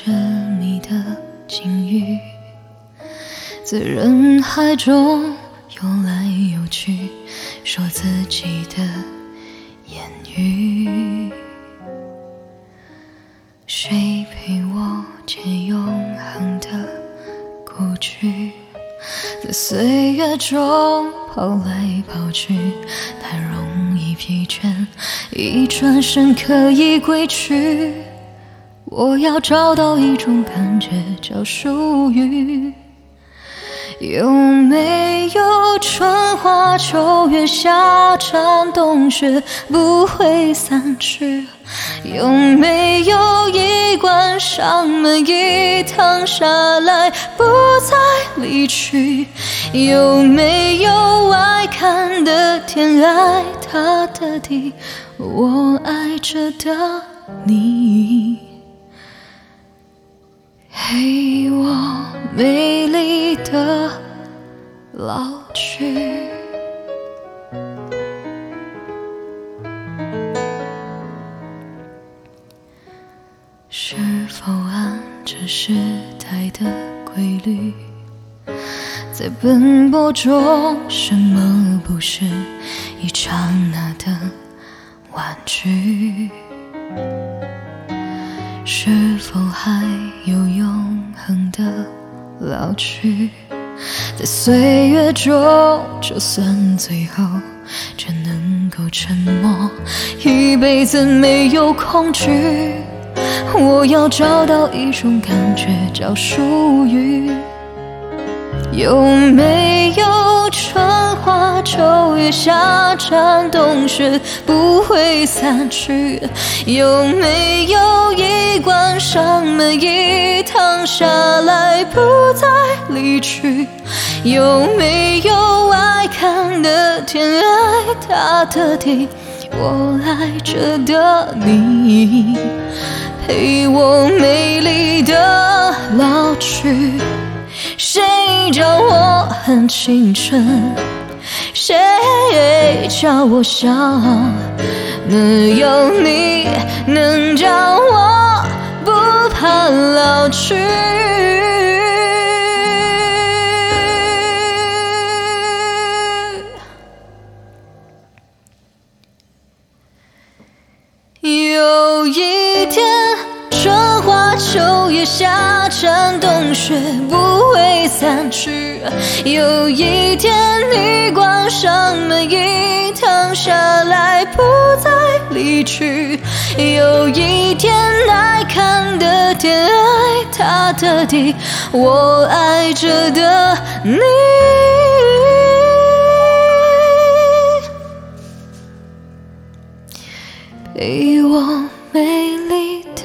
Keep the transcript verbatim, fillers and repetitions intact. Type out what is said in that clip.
迷的境遇，在人海中游来游去，说自己的言语。谁陪我借永恒的故居，在岁月中跑来跑去，太容易疲倦，一转身可以归去。我要找到一种感觉叫属于。有没有春花秋月夏蝉冬雪不会散去？有没有一关上门一趟下来不再离去？有没有外看的天爱它的地，我爱着的你，陪我美丽的老去。是否按着时代的规律，在奔波中什么不是一刹那的婉拒？是否还有永恒的老去？在岁月中，就算最后只能够沉默，一辈子没有恐惧。我要找到一种感觉叫属于。有没有春花秋月夏蝉冬雪不会散去？有没有一关上门一趟下来不再离去？有没有外看的天爱它的地，我爱着的你，陪我美丽的老去。谁叫我很青春？谁叫我笑？能有你能叫我不怕老去。有一天春花秋月夏蝉冬雪不会散去，有一天你关上门一趟下来不再离去，有一天爱看的天爱它的地，我爱着的你，陪我美丽的